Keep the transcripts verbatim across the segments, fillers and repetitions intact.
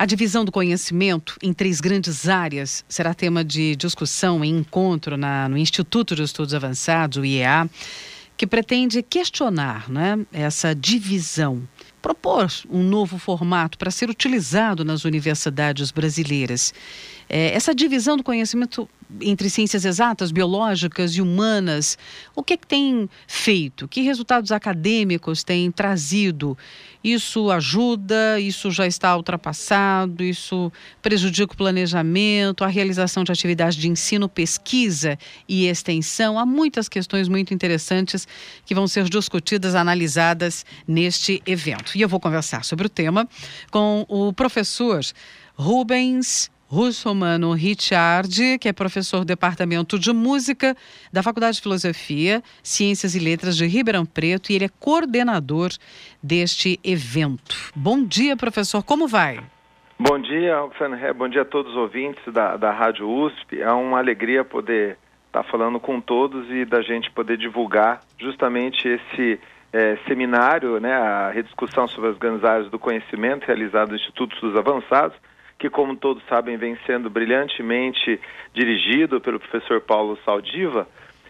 A divisão do conhecimento em três grandes áreas será tema de discussão e encontro na, no Instituto de Estudos Avançados, o I E A, que pretende questionar, né, essa divisão, propor um novo formato para ser utilizado nas universidades brasileiras. É, essa divisão do conhecimento entre ciências exatas, biológicas e humanas, o que, é que tem feito? Que resultados acadêmicos tem trazido? Isso ajuda? Isso já está ultrapassado? Isso prejudica o planejamento, a realização de atividades de ensino, pesquisa e extensão? Há muitas questões muito interessantes que vão ser discutidas, analisadas neste evento. E eu vou conversar sobre o tema com o professor Rubens Russomano Richard, que é professor do Departamento de Música da Faculdade de Filosofia, Ciências e Letras de Ribeirão Preto, e ele é coordenador deste evento. Bom dia, professor, como vai? Bom dia, Roxane, bom dia a todos os ouvintes da, da Rádio U S P. É uma alegria poder estar falando com todos e da gente poder divulgar justamente esse é, seminário, né, a rediscussão sobre as grandes áreas do conhecimento realizado no Instituto de Estudos Avançados, que, como todos sabem, vem sendo brilhantemente dirigido pelo professor Paulo Saldiva.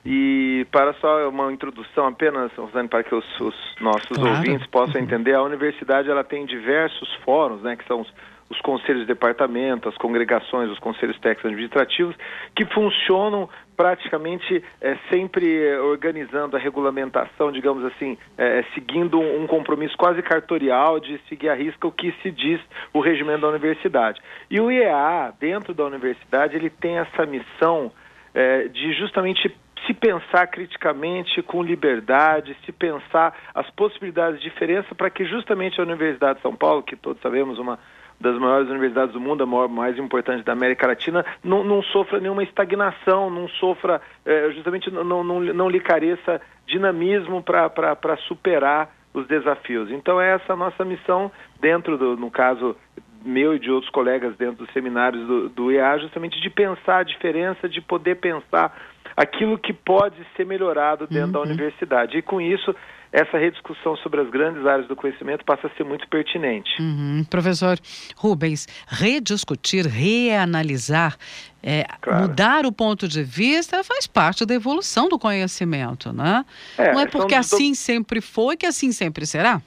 E para só uma introdução apenas, Rosane, para que os, os nossos claro. ouvintes possam entender, a universidade ela tem diversos fóruns, né, que são os, os conselhos de departamento, as congregações, os conselhos técnicos administrativos, que funcionam praticamente é, sempre organizando a regulamentação, digamos assim, é, seguindo um, um compromisso quase cartorial de seguir à risca o que se diz o regimento da universidade. E o I E A, dentro da universidade, ele tem essa missão é, de justamente se pensar criticamente, com liberdade, se pensar as possibilidades de diferença para que justamente a Universidade de São Paulo, que todos sabemos, uma das maiores universidades do mundo, a maior, mais importante da América Latina, não, não sofra nenhuma estagnação, não sofra, é, justamente não, não, não lhe careça dinamismo para superar os desafios. Então é essa a nossa missão dentro do, no caso meu e de outros colegas dentro dos seminários do, do I E A, justamente de pensar a diferença, de poder pensar aquilo que pode ser melhorado dentro uhum. da universidade. E com isso, essa rediscussão sobre as grandes áreas do conhecimento passa a ser muito pertinente. Uhum. Professor Rubens, rediscutir, reanalisar, é, claro. mudar o ponto de vista faz parte da evolução do conhecimento, né? É, não é porque assim do... sempre foi que assim sempre será?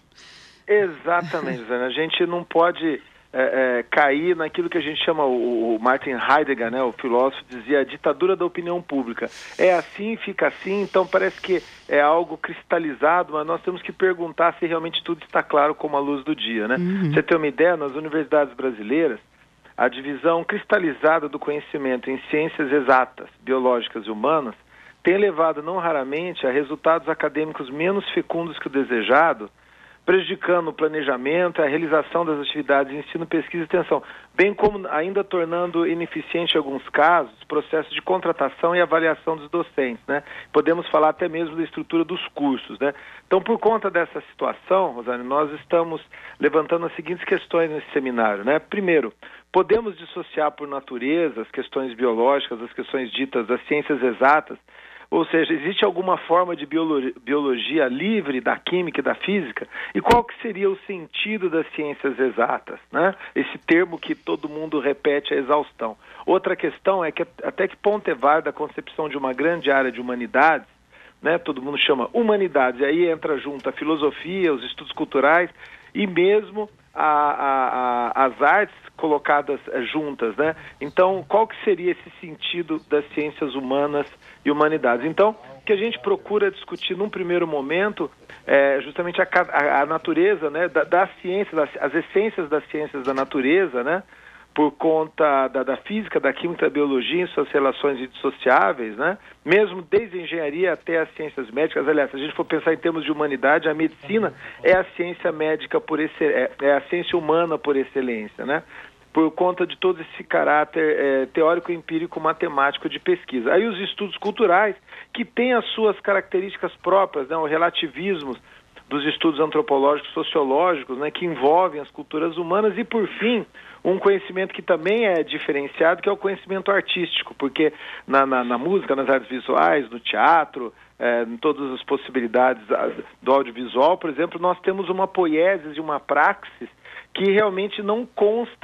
Exatamente, Zana. A gente não pode é, é, cair naquilo que a gente chama, o, o Martin Heidegger, né, o filósofo, dizia a ditadura da opinião pública. É assim, fica assim, então parece que é algo cristalizado, mas nós temos que perguntar se realmente tudo está claro como a luz do dia, né? Uhum. Você tem uma ideia, nas universidades brasileiras, a divisão cristalizada do conhecimento em ciências exatas, biológicas e humanas tem levado não raramente a resultados acadêmicos menos fecundos que o desejado, prejudicando o planejamento, a realização das atividades de ensino, pesquisa e extensão, bem como ainda tornando ineficiente em alguns casos processos de contratação e avaliação dos docentes, né? Podemos falar até mesmo da estrutura dos cursos, né? Então, por conta dessa situação, Rosane, nós estamos levantando as seguintes questões nesse seminário, né? Primeiro, podemos dissociar por natureza as questões biológicas, as questões ditas das ciências exatas. Ou seja, existe alguma forma de biologia, biologia livre da química e da física? E qual que seria o sentido das ciências exatas, né? Esse termo que todo mundo repete a exaustão. Outra questão é que até que ponto é válida a concepção de uma grande área de humanidades, né? Todo mundo chama humanidades, e aí entra junto a filosofia, os estudos culturais e mesmo a, a, a, as artes colocadas juntas, né? Então, qual que seria esse sentido das ciências humanas e humanidades? Então, o que a gente procura discutir num primeiro momento é justamente a, a, a natureza, né, da, da ciência, das, as essências das ciências da natureza, né, por conta da, da física, da química, da biologia em suas relações indissociáveis, né, mesmo desde a engenharia até as ciências médicas. Aliás, se a gente for pensar em termos de humanidade, a medicina é a ciência médica por excelência, é, é a ciência humana por excelência, né, por conta de todo esse caráter é, teórico, empírico, matemático de pesquisa. Aí os estudos culturais, que têm as suas características próprias, né, o relativismo dos estudos antropológicos, sociológicos, né, que envolvem as culturas humanas, e, por fim, um conhecimento que também é diferenciado, que é o conhecimento artístico, porque na, na, na música, nas artes visuais, no teatro, é, em todas as possibilidades do audiovisual, por exemplo, nós temos uma poiesis e uma praxis que realmente não consta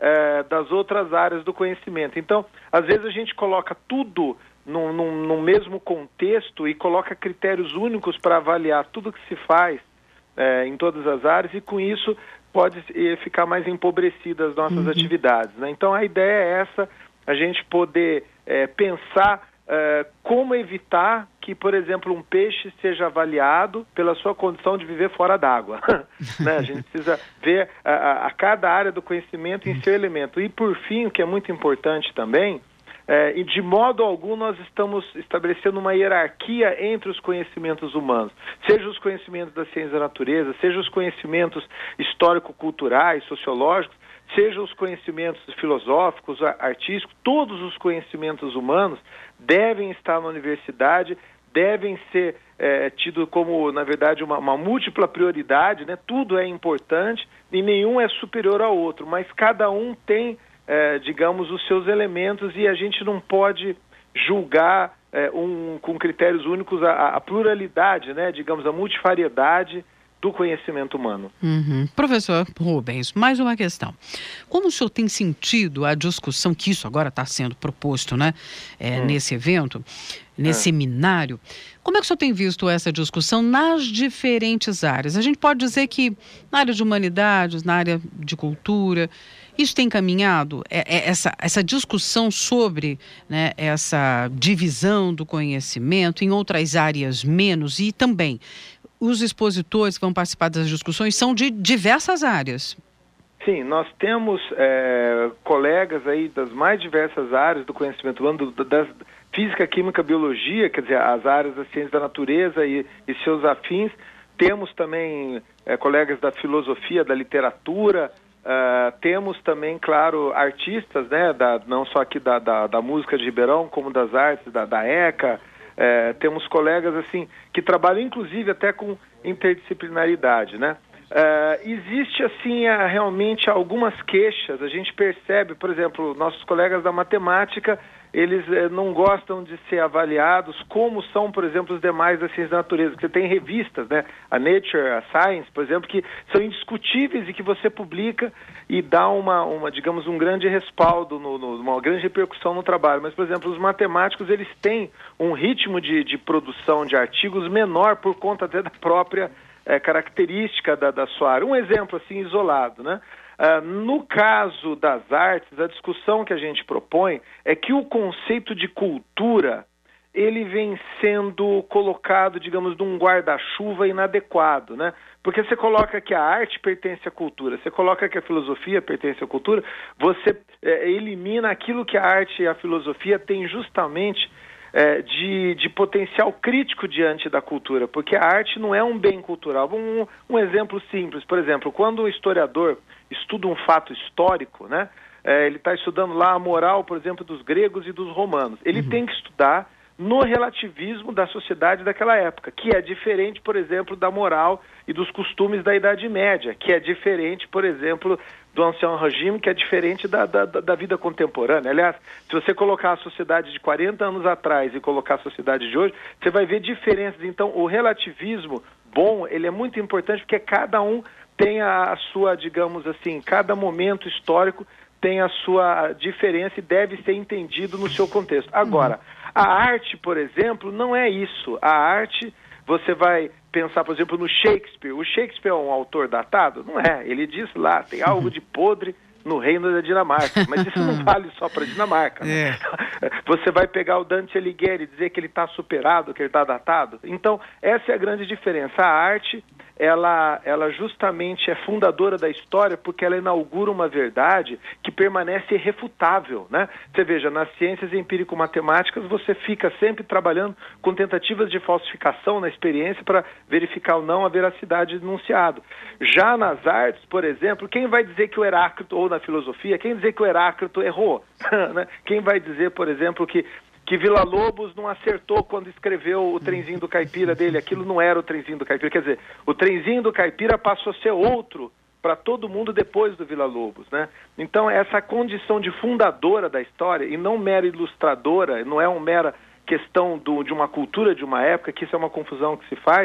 é, das outras áreas do conhecimento. Então, às vezes a gente coloca tudo no, no, no mesmo contexto e coloca critérios únicos para avaliar tudo que se faz é, em todas as áreas, e com isso pode ficar mais empobrecidas as nossas uhum. atividades, né? Então a ideia é essa, a gente poder é, pensar é, como evitar que, por exemplo, um peixe seja avaliado pela sua condição de viver fora d'água. Né? A gente precisa ver a, a cada área do conhecimento em seu elemento. E por fim, o que é muito importante também, É, e de modo algum nós estamos estabelecendo uma hierarquia entre os conhecimentos humanos, seja os conhecimentos da ciência da natureza, seja os conhecimentos histórico-culturais, sociológicos, seja os conhecimentos filosóficos, artísticos, todos os conhecimentos humanos devem estar na universidade, devem ser é, tidos como, na verdade, uma, uma múltipla prioridade, né? Tudo é importante e nenhum é superior ao outro, mas cada um tem É, digamos, os seus elementos, e a gente não pode julgar é, um, com critérios únicos a, a pluralidade, né, digamos, a multifariedade do conhecimento humano. Uhum. Professor Rubens, mais uma questão. Como o senhor tem sentido a discussão que isso agora está sendo proposto, né, é, hum. nesse evento, nesse é. seminário, como é que o senhor tem visto essa discussão nas diferentes áreas? A gente pode dizer que na área de humanidades, na área de cultura, isso tem caminhado? É, é essa, essa discussão sobre, né, essa divisão do conhecimento em outras áreas menos, e também os expositores que vão participar das discussões são de diversas áreas. Sim, nós temos é, colegas aí das mais diversas áreas do conhecimento humano, do, das física, química, biologia, quer dizer, as áreas da ciência da natureza e, e seus afins. Temos também é, colegas da filosofia, da literatura. Uh, temos também, claro, artistas, né, da, não só aqui da, da, da música de Ribeirão, como das artes, da, da ECA. Uh, temos colegas, assim, que trabalham, inclusive, até com interdisciplinaridade, né? Uh, existe, assim, a, realmente algumas queixas. A gente percebe, por exemplo, nossos colegas da matemática, eles eh, não gostam de ser avaliados como são, por exemplo, os demais da ciência da natureza. Você tem revistas, né? A Nature, a Science, por exemplo, que são indiscutíveis e que você publica e dá uma, uma digamos, um grande respaldo, no, no, uma grande repercussão no trabalho. Mas, por exemplo, os matemáticos, eles têm um ritmo de, de produção de artigos menor por conta até da própria eh, característica da, da sua área. Um exemplo, assim, isolado, né? Uh, no caso das artes, a discussão que a gente propõe é que o conceito de cultura, ele vem sendo colocado, digamos, num guarda-chuva inadequado, né? Porque você coloca que a arte pertence à cultura, você coloca que a filosofia pertence à cultura, você é, elimina aquilo que a arte e a filosofia têm justamente é, de, de potencial crítico diante da cultura, porque a arte não é um bem cultural. Um, um exemplo simples, por exemplo, quando um historiador estuda um fato histórico, né? É, ele está estudando lá a moral, por exemplo, dos gregos e dos romanos. Ele uhum. tem que estudar no relativismo da sociedade daquela época, que é diferente, por exemplo, da moral e dos costumes da Idade Média, que é diferente, por exemplo, do Ancien Regime, que é diferente da, da, da vida contemporânea. Aliás, se você colocar a sociedade de quarenta anos atrás e colocar a sociedade de hoje, você vai ver diferenças. Então, o relativismo bom, ele é muito importante porque cada um tem a sua, digamos assim, cada momento histórico tem a sua diferença e deve ser entendido no seu contexto. Agora, a arte, por exemplo, não é isso. A arte, você vai pensar, por exemplo, no Shakespeare. O Shakespeare é um autor datado? Não é. Ele diz lá, tem algo de podre no reino da Dinamarca. Mas isso não vale só para a Dinamarca, né? É. Você vai pegar o Dante Alighieri e dizer que ele está superado, que ele está datado? Então, essa é a grande diferença. A arte, ela, ela justamente é fundadora da história porque ela inaugura uma verdade que permanece irrefutável, né? Você veja, nas ciências empírico-matemáticas você fica sempre trabalhando com tentativas de falsificação na experiência para verificar ou não a veracidade do enunciado. Já nas artes, por exemplo, quem vai dizer que o Heráclito, ou na filosofia, quem dizer que o Heráclito errou? Né? Quem vai dizer, por exemplo, que que Villa-Lobos não acertou quando escreveu o trenzinho do caipira dele? Aquilo não era o trenzinho do caipira. Quer dizer, o trenzinho do caipira passou a ser outro para todo mundo depois do Villa-Lobos, né? Então, essa condição de fundadora da história, e não mera ilustradora, não é uma mera questão do, de uma cultura de uma época, que isso é uma confusão que se faz,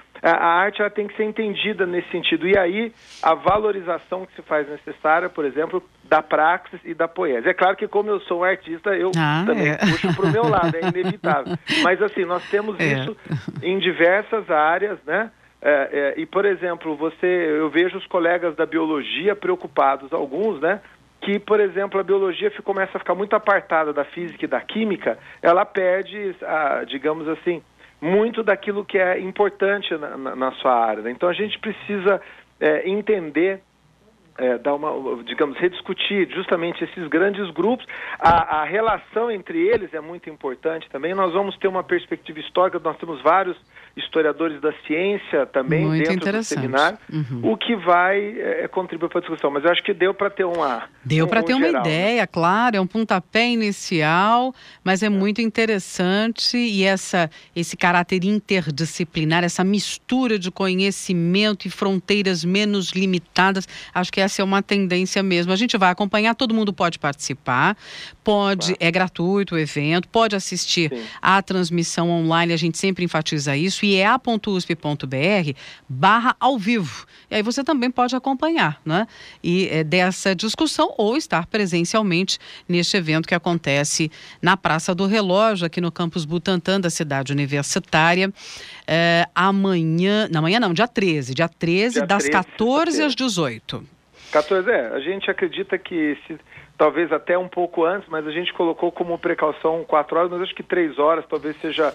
a, a arte ela tem que ser entendida nesse sentido. E aí, a valorização que se faz necessária, por exemplo, da praxis e da poesia. É claro que como eu sou um artista, eu ah, também é. puxo para o meu lado, é inevitável. Mas assim, nós temos é. isso em diversas áreas, né? É, é, e, por exemplo, você, eu vejo os colegas da biologia preocupados, alguns, né? Que, por exemplo, a biologia começa a ficar muito apartada da física e da química, ela perde, a, digamos assim, muito daquilo que é importante na, na, na sua área, né? Então a gente precisa é, entender, é, dar uma, digamos, rediscutir justamente esses grandes grupos. A, a relação entre eles é muito importante também. Nós vamos ter uma perspectiva histórica, nós temos vários historiadores da ciência também muito dentro do seminário, uhum. o que vai é, contribuir para a discussão. Mas eu acho que deu para ter uma Deu um, para ter um uma geral, ideia, né? Claro, é um pontapé inicial, mas é, é muito interessante e essa, esse caráter interdisciplinar, essa mistura de conhecimento e fronteiras menos limitadas, acho que essa é uma tendência mesmo. A gente vai acompanhar, todo mundo pode participar, pode, claro. É gratuito o evento, pode assistir Sim. à transmissão online, a gente sempre enfatiza isso, i e a ponto u s p ponto b r barra ao vivo. E aí você também pode acompanhar, né? E é, dessa discussão ou estar presencialmente neste evento que acontece na Praça do Relógio, aqui no campus Butantã da cidade universitária, é, amanhã, não, amanhã não, dia treze, dia treze, dia das treze, quatorze às dezoito. quatorze, é, a gente acredita que se... talvez até um pouco antes, mas a gente colocou como precaução quatro horas, mas acho que três horas talvez seja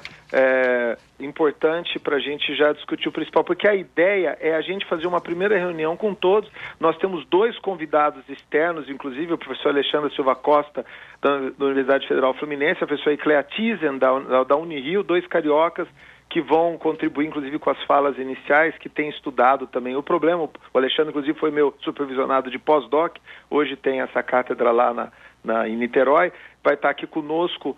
é, importante para a gente já discutir o principal, porque a ideia é a gente fazer uma primeira reunião com todos. Nós temos dois convidados externos, inclusive o professor Alexandre Silva Costa, da, da Universidade Federal Fluminense, a professora Iclea Thyssen, da, da, da Unirio, dois cariocas, que vão contribuir, inclusive, com as falas iniciais, que têm estudado também o problema. O Alexandre, inclusive, foi meu supervisionado de pós-doc, hoje tem essa cátedra lá na, na, em Niterói, vai estar aqui conosco,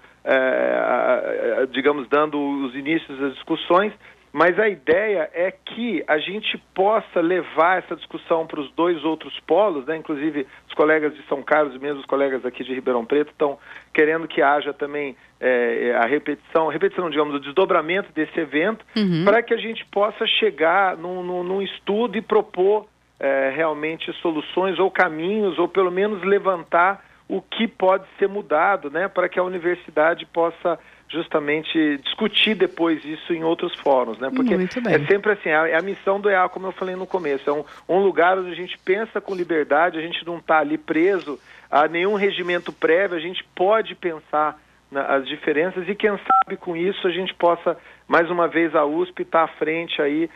é, digamos, dando os inícios das discussões, mas a ideia é que a gente possa levar essa discussão para os dois outros polos, né? Inclusive os colegas de São Carlos e mesmo os colegas aqui de Ribeirão Preto estão querendo que haja também é, a repetição, repetição, digamos, o desdobramento desse evento, uhum. para que a gente possa chegar num, num, num estudo e propor é, realmente soluções ou caminhos, ou pelo menos levantar o que pode ser mudado, né? Para que a universidade possa justamente discutir depois isso em outros fóruns, né? Porque é sempre assim, é a missão do E A, como eu falei no começo, é um, um lugar onde a gente pensa com liberdade, a gente não está ali preso a nenhum regimento prévio, a gente pode pensar nas diferenças e quem sabe com isso a gente possa, mais uma vez, a U S P estar tá à frente aí,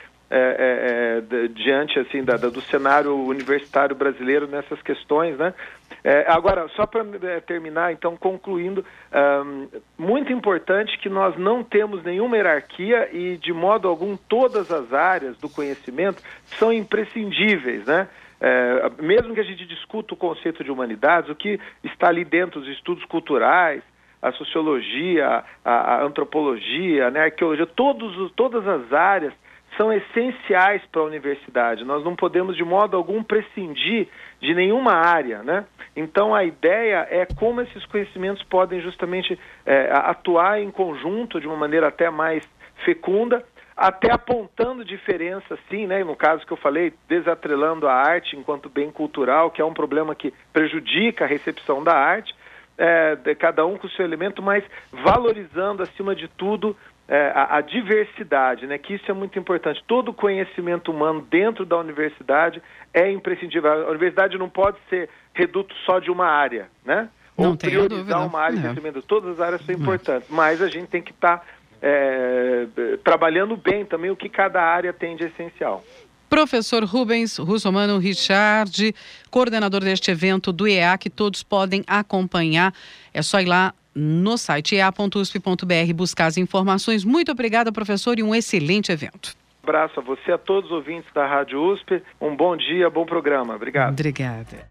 É, é, é, diante assim, da, da, do cenário universitário brasileiro nessas questões, né? É, agora, só para é, terminar, então, concluindo, um, muito importante que nós não temos nenhuma hierarquia e, de modo algum, todas as áreas do conhecimento são imprescindíveis, né? É, mesmo que a gente discuta o conceito de humanidades, o que está ali dentro dos estudos culturais, a sociologia, a, a antropologia, né, a arqueologia, todos, todas as áreas são essenciais para a universidade. Nós não podemos, de modo algum, prescindir de nenhuma área, né? Então, a ideia é como esses conhecimentos podem justamente é, atuar em conjunto de uma maneira até mais fecunda, até apontando diferenças, sim, né? No caso que eu falei, desatrelando a arte enquanto bem cultural, que é um problema que prejudica a recepção da arte, é, de cada um com o seu elemento, mas valorizando, acima de tudo, É, a, a diversidade, né? Que isso é muito importante. Todo conhecimento humano dentro da universidade é imprescindível. A universidade não pode ser reduto só de uma área, né? Não Ou priorizar uma área de conhecimento. Todas as áreas são importantes, mas a gente tem que estar tá, é, trabalhando bem também o que cada área tem de essencial. Professor Rubens Russomano Richard, coordenador deste evento do I E A, que todos podem acompanhar. É só ir lá no site i e a ponto u s p ponto b r buscar as informações. Muito obrigada, professor, e um excelente evento. Um abraço a você, a todos os ouvintes da Rádio U S P. Um bom dia, bom programa. Obrigado. Obrigada.